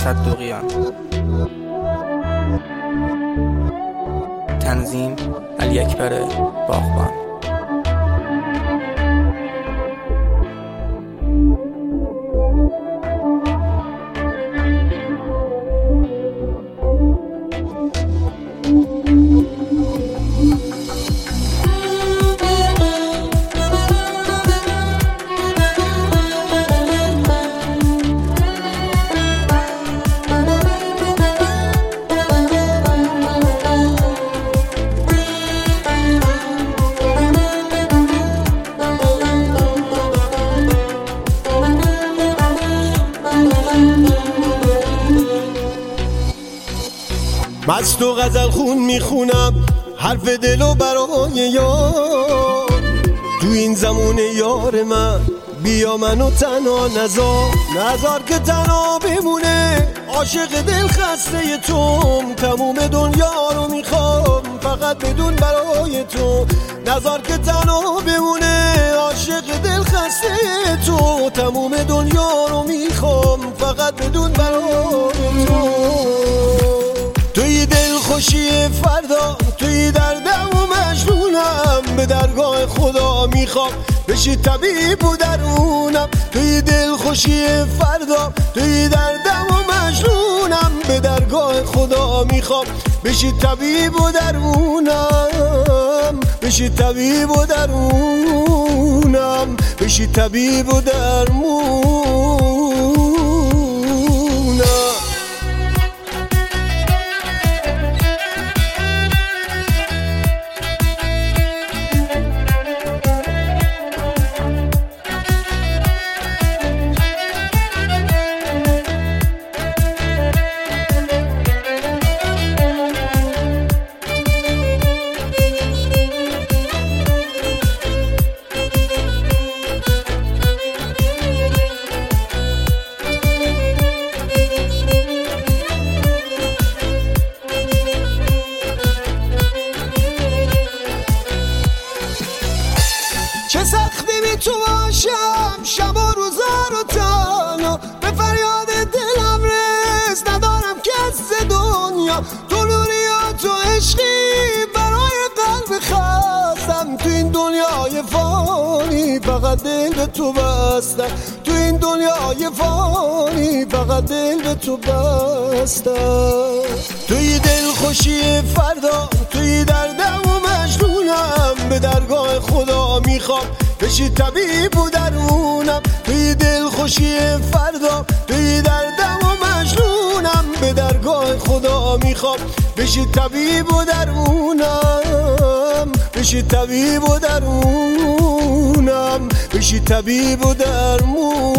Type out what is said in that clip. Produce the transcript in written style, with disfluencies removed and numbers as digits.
تصدقیان. تنظیم علی اکبر باغبان. مست و غزل خون میخونم حرف دلو برای یار، تو این زمان یار من بیا منو تنها نزار که تنها بمونه. عاشق دل خسته توم، تموم دنیا رو میخوام فقط بدون برای تو. نزار که تنها بمونه، عاشق دل خسته تو، تموم دنیا رو میخوام فقط بدون برای تو. توی دل خوشی فردا، توی دردم و مجنونم، به درگاه خدا میخوام بشی طبیب و درونم. توی دل خوشی فردا، توی دردم و مجنونم، به درگاه خدا میخوام بشی طبیب و درونم، بشی طبیب و درونم، بشی طبیب و درونم. چه سختی بی تو باشم، شب و روزا رو تنها، به فریاد دلم رس ندارم کس دنیا. تو نوریات و عشقی برای قلب خستم، تو این دنیای فانی فقط دل به تو بستم، تو این دنیای فانی فقط دل به تو بستم. توی دل خوشی فردا، توی دردم و مجنونم، به درگاه خدا میخوام بشی طبیب و درونم. توی دل خوشی فردا، توی دردم و مجنونم، به درگاه خدا میخوام بشی طبیب و درونم، بشی طبیب و درونم، بشی طبیب و درونم.